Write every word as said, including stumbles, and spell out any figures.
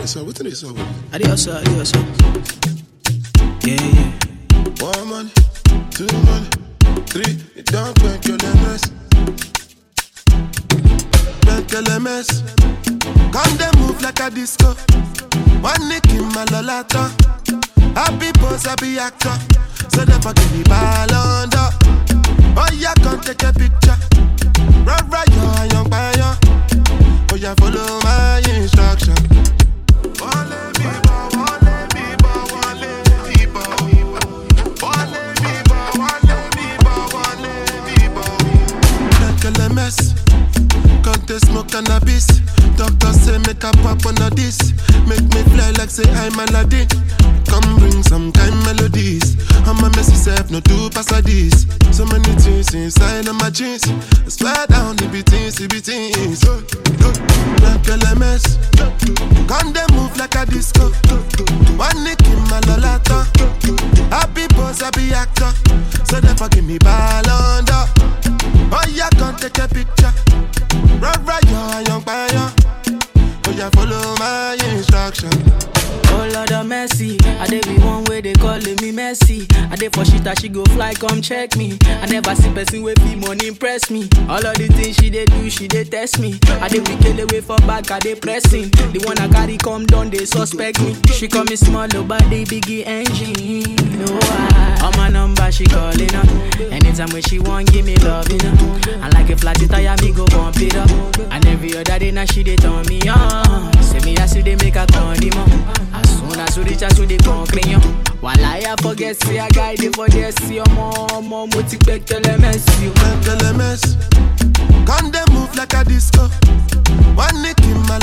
is up? What is up? Adios, adios. Yeah, yeah. One money, two money, three. You don't make your lemons. Make your lemons. Come they move like a disco. One nick in my lolata. Happy pose, happy actor. So never give me ball under. Oh yeah, come take a picture. Right, right, yo, young boy, yo. Oh yeah, follow my instruction. Wale biba, wale biba, wale biba. Wale biba, wale biba, wale biba. Make a mess. Can't they smoke cannabis? Doctor say make a pop on a this. Make me fly like say I'm Aladdin. Come bring some kind melodies. I'm a messy self, no two pass this. So many things inside of my jeans. I swear down the beatings, the beatings. Like a mess. Can't they move like a disco? One nick in my lolata. Happy pose, happy actor. So never give me ball under. Oh yeah, can't take a picture. Right, right, yo, young boy, yo. Oh yeah, follow my instruction. Oh Lord of mercy, I dey be one way they calling me Messi. I dey for shit that she go fly, come check me. I never see person with fee money impress me. All of the things she dey do, she dey test me. I dey wicked away for back, I dey pressing. The one I carry come down, they suspect me. She call me small, but they biggie engine. No, I, on my number she calling up. Anytime when she want, give me love, you know. And like a flat tire, me go bump it up. And every other day now she dey turn me on. Say me I see they make a condiment. As soon as you reach out to the concrete, while I forget, see a guy, they forget, see your mom, mom, what you expect, tell them, Make a mess. Can't they move like a disco? One nick in my